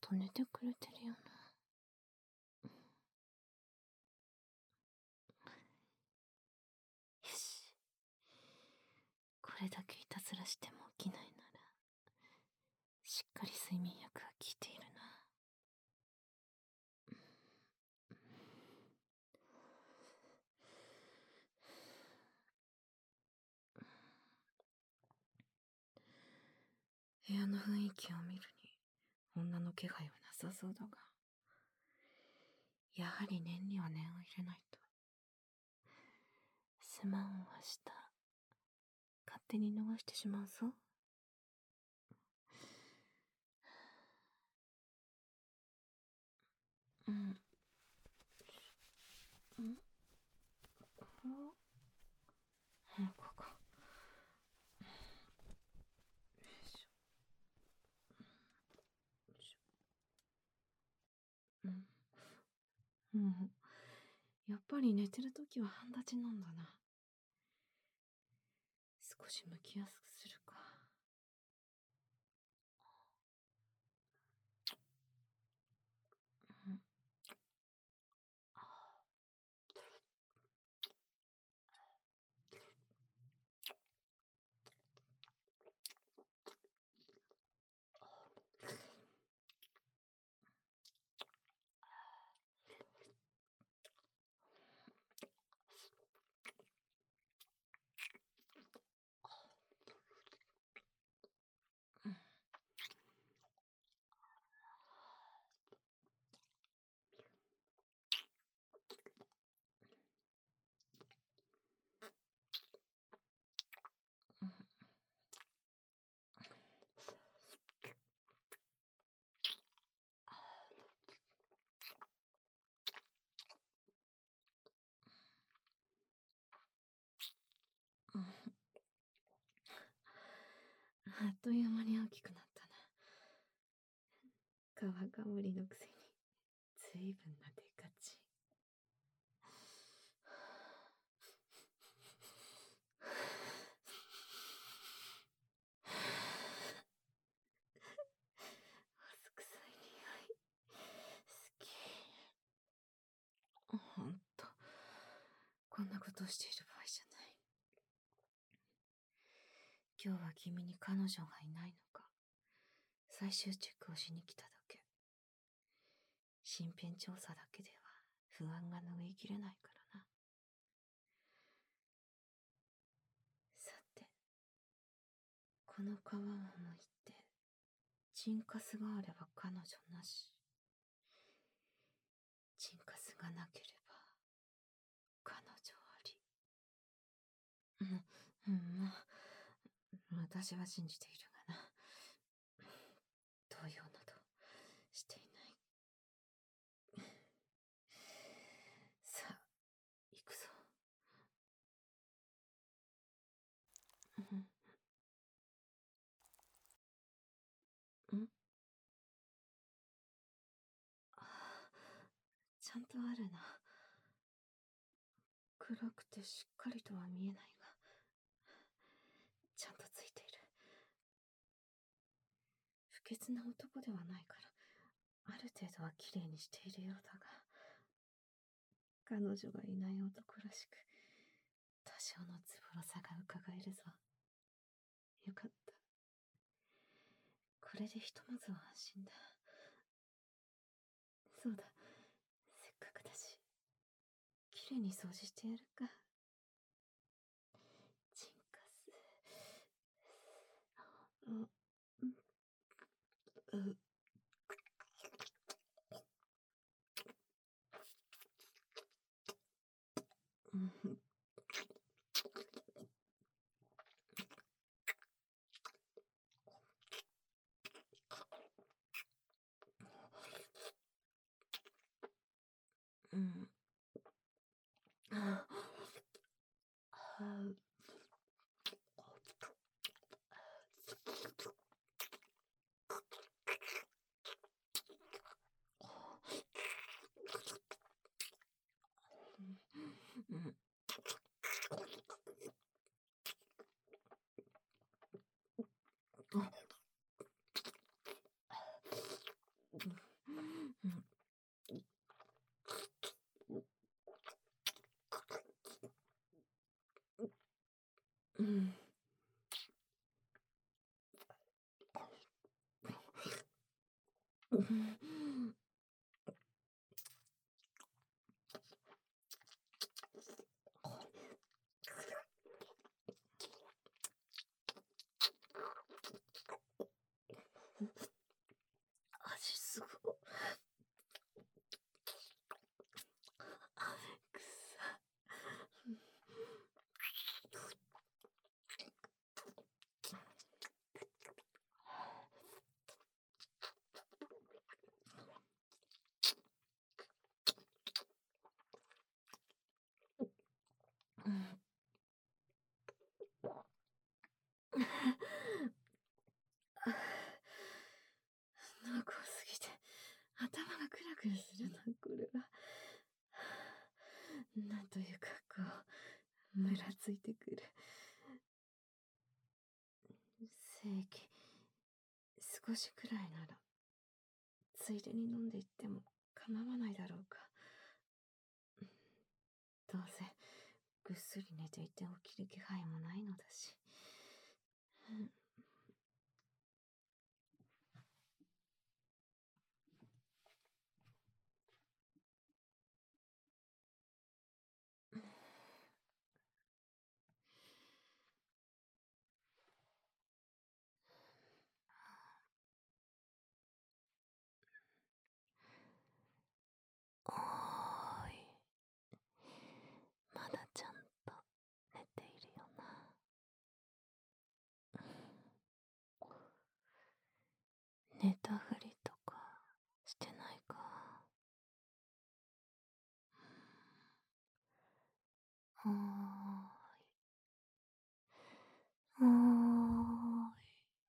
と寝てくれてるよな。よし。これだけいたずらしても起きないなら、しっかり睡眠薬が効いているな。部屋の雰囲気を見るに女の気配はなさそうだが、やはり念には念を入れないと。すまんわした。勝手に逃してしまうぞ。うん。ここ。うん。やっぱり寝てるときは半立ちなんだな。少し向きやすくするか。あっという間に大きくなったな。皮かぶりのくせにずいぶんなデカチ。汗臭い匂い。好き。ほんと、こんなことをしている場合じゃない。今日は君に彼女がいないのか、最終チェックをしに来ただけ。身辺調査だけでは不安が拭いきれないからな。さて、この皮を剥いて、チンカスがあれば彼女なし。チンカスがなければ彼女あり。まあ、私は信じているがな。動揺などしていない。さあ、行くぞ。ちゃんとあるな。暗くてしっかりとは見えないが、ちゃんとついている。不潔な男ではないから、ある程度は綺麗にしているようだが、彼女がいない男らしく、多少のズボロさが伺えるぞ。よかった。これでひとまずは安心だ。そうだ、せっかくだし、綺麗に掃除してやるか。チンカス。 味すごい。くさ。濃厚すぎて頭がクラクラするな、これは。なんというか、むらついてくる。正規、少しくらいなら、ついでに飲んでいっても構わないだろうか。どうせ、ぐっすり寝ていて起きる気配もないのだし。おーい、まだちゃんと寝ているよな。寝たふりとかしてないか。おーい、おーい。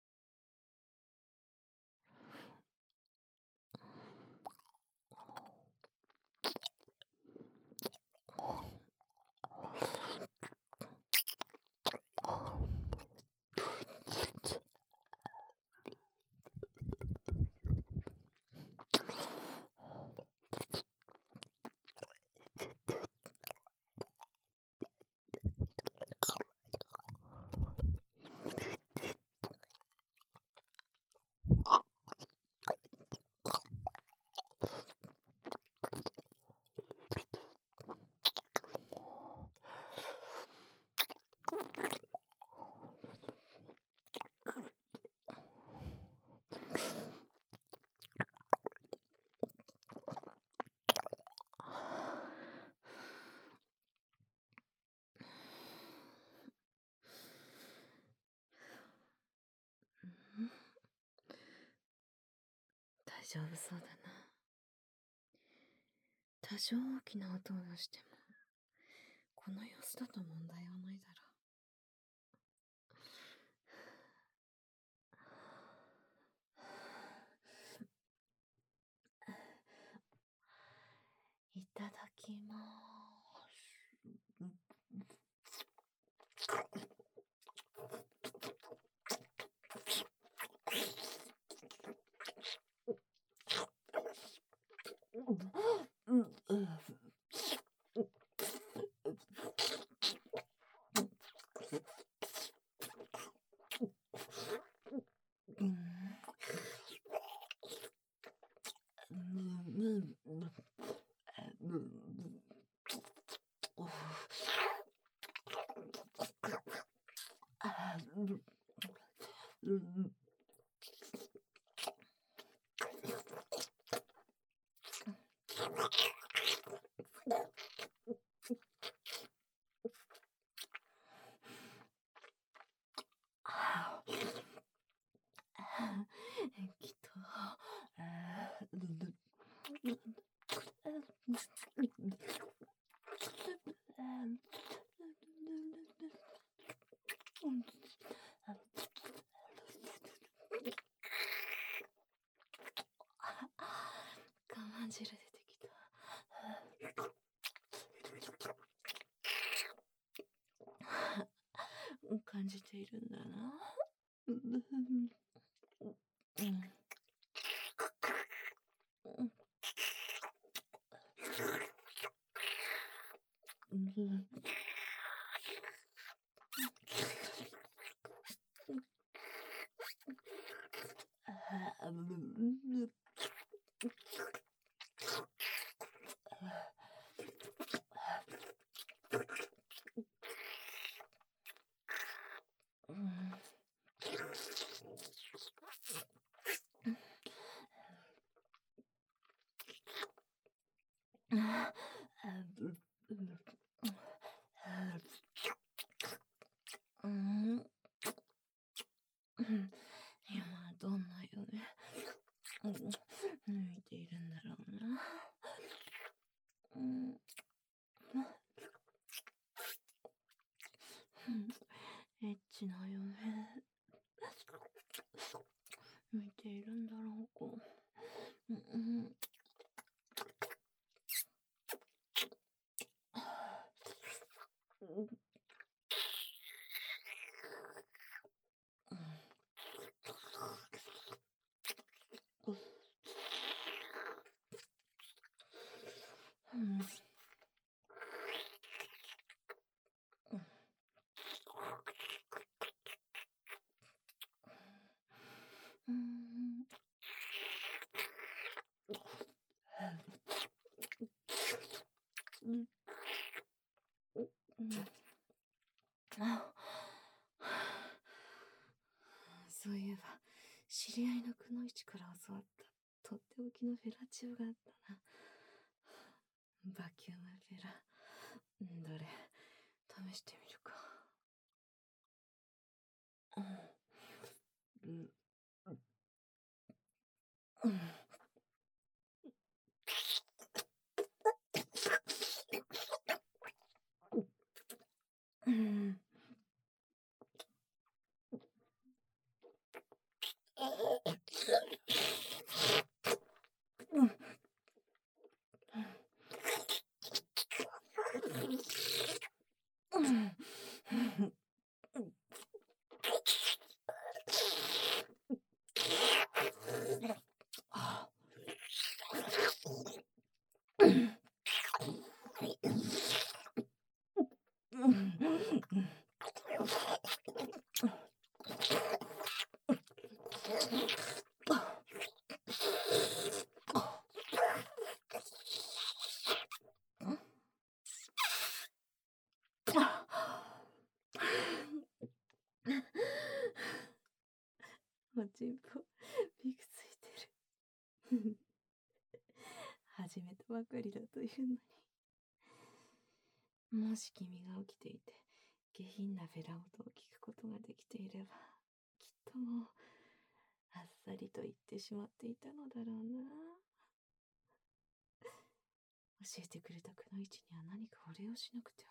大丈夫そうだな。多少大きな音をしても、この様子だと問題はないだろう。いただきまーす。きっと、我慢汁出てきた。感じているんだな。 今どんなよね抜いているんだろうな。エッチなよね。向いているんだろうか。そういえば、知り合いのくのいちから教わったとっておきのフェラチオがあったな。バキュームフェラ。どれ、試してみるか。おちんぽ、びくついてる。始めたばかりだというのに。もし君が起きていて、下品なフェラ音を聞くことができていれば、きっともう、あっさりと言ってしまっていたのだろうな。教えてくれたくのいちには何かお礼をしなくては。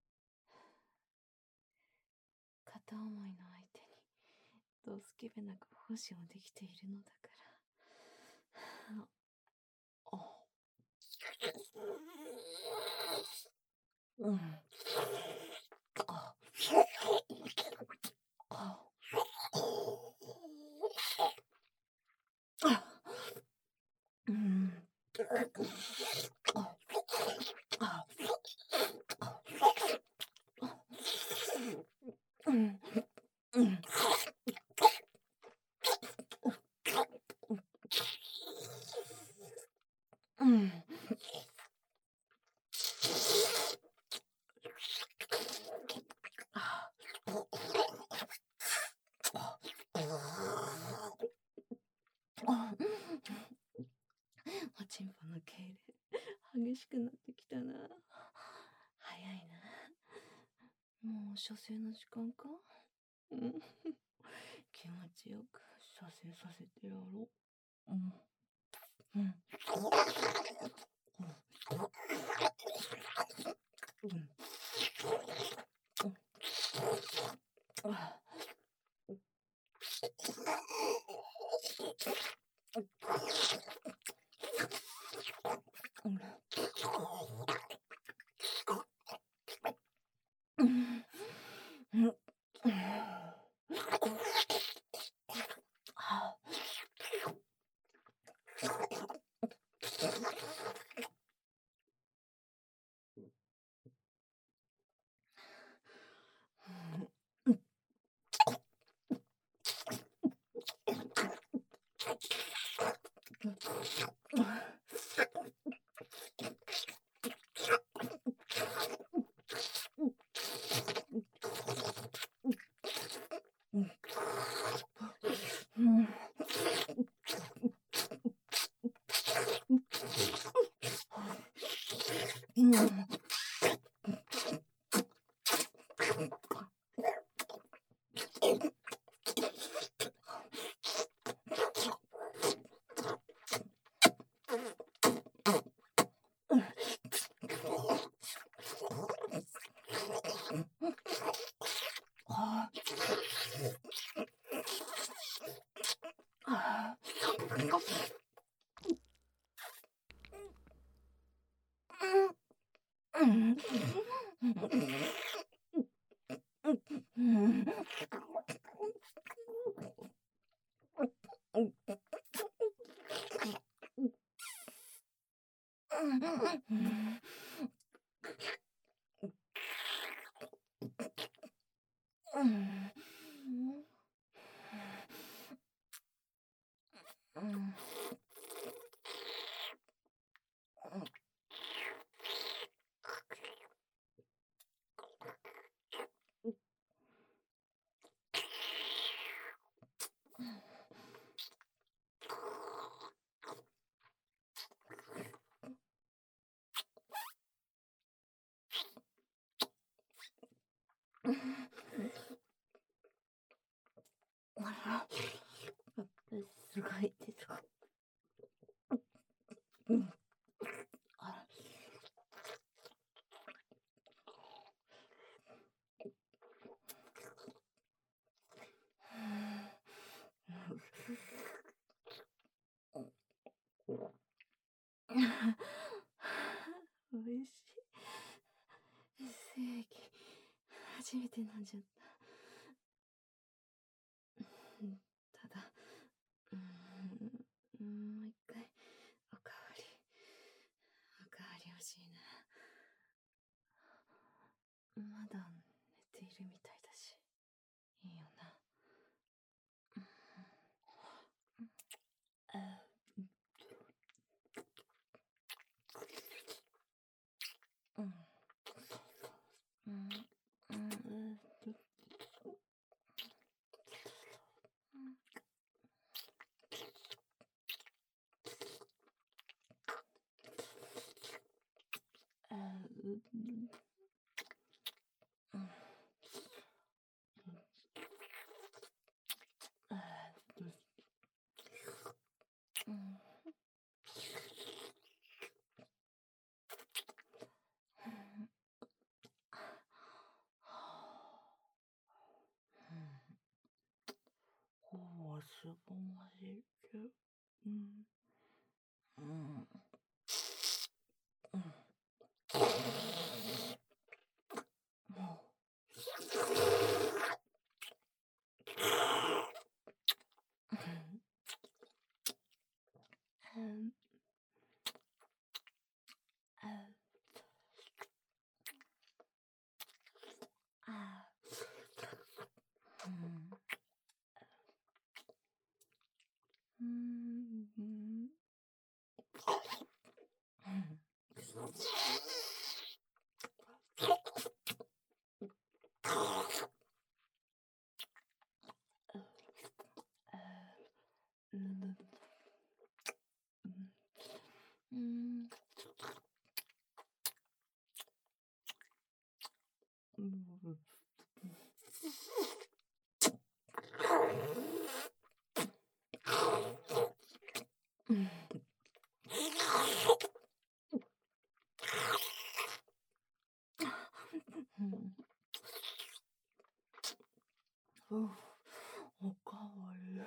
片思いの相手に、どうすけべなく奉仕もできているのだから。おちんぽの痙攣、激しくなってきたな。早いな。もう射精の時間か。気持ちよく射精させてやろう。 すごいです。おいしい。精液、初めて飲んじゃった。ただ、もう一回、おかわり欲しいな。まだ寝ているみたいだし、いいよな。我是不摸进去。おかわり。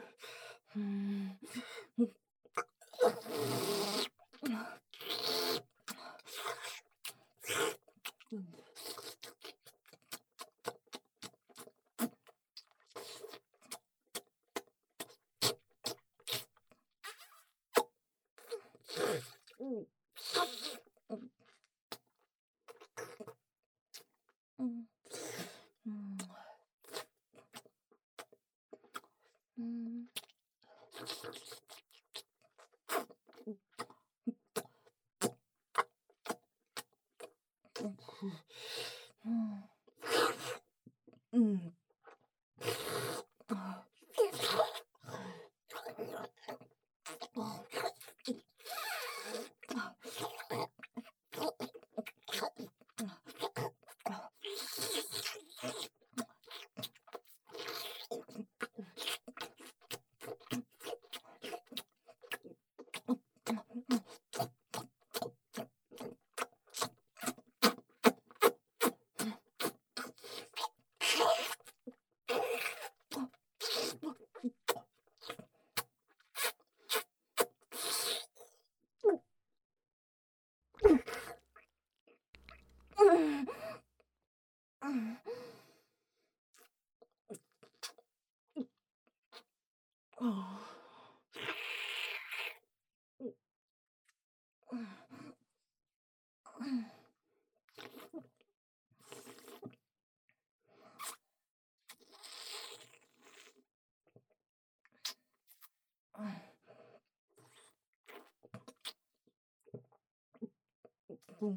うん。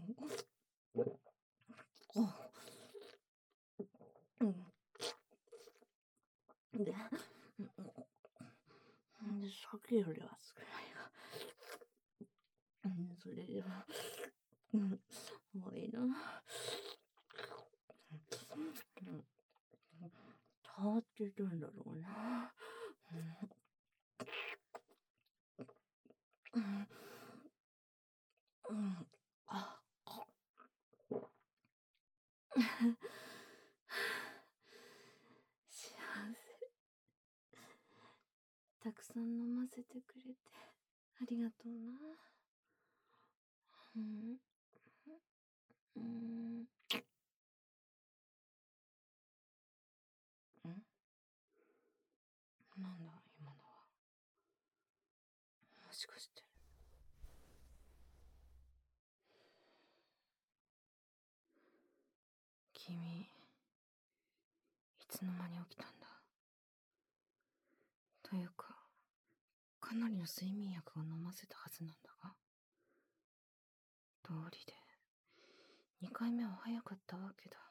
うん。で、さっきよりは少ないが、それでも、もういいな。変わってたんだろうな。あ、幸せ。たくさん飲ませてくれて、ありがとうな。うん。うん。なんだ、今のは。もしかして。君、いつの間に起きたんだ。というか、かなりの睡眠薬を飲ませたはずなんだが。道理で、2回目は早かったわけだ。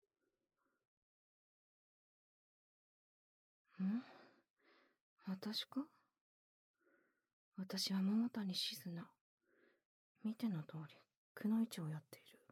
私か？私は桃谷静菜。見ての通り、くのいちをやっている。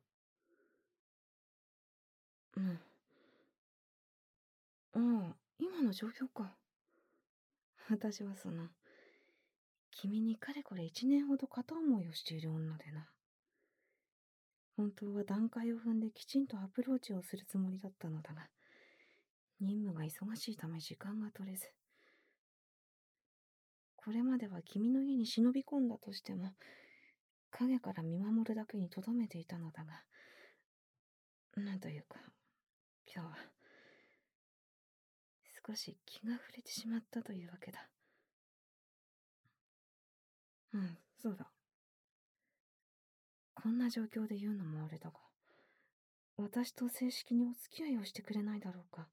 今の状況か。私は君にかれこれ1年ほど片思いをしている女でな。本当は段階を踏んできちんとアプローチをするつもりだったのだが、任務が忙しいため時間が取れず。これまでは君の家に忍び込んだとしても、影から見守るだけに留めていたのだが、なんというか、今日は、少し気が触れてしまったというわけだ。そうだ。こんな状況で言うのもあれだが、私と正式にお付き合いをしてくれないだろうか。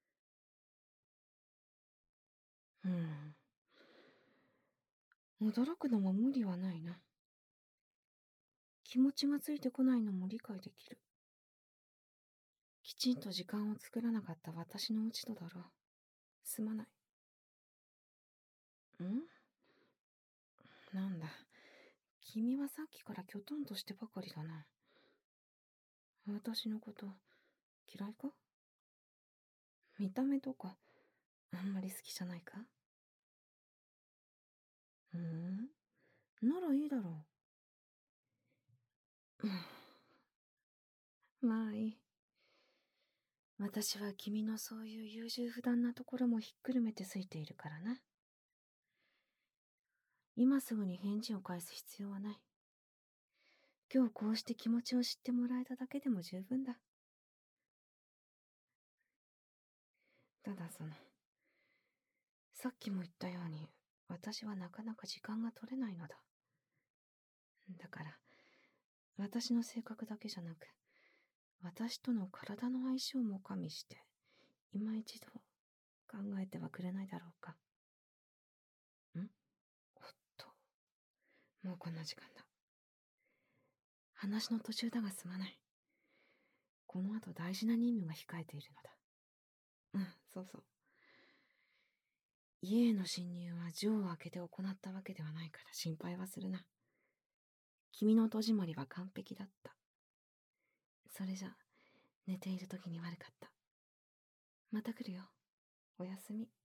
驚くのも無理はないな。気持ちがついてこないのも理解できる。きちんと時間を作らなかった私の落ち度だろう。すまない。なんだ。君はさっきからきょとんとしてばかりだな。私のこと嫌いか？見た目とかあんまり好きじゃないか？ならいいだろう。まあいい。私は君のそういう優柔不断なところもひっくるめて好いているからな。今すぐに返事を返す必要はない。今日こうして気持ちを知ってもらえただけでも十分だ。たださっきも言ったように、私はなかなか時間が取れないのだ。だから、私の性格だけじゃなく、私との体の相性も加味して、今一度考えてはくれないだろうか。おっと、もうこんな時間だ。話の途中だがすまない。この後大事な任務が控えているのだ。そうそう。家への侵入は錠を開けて行ったわけではないから心配はするな。君の戸締まりは完璧だった。それじゃ、寝ている時に悪かった。また来るよ。おやすみ。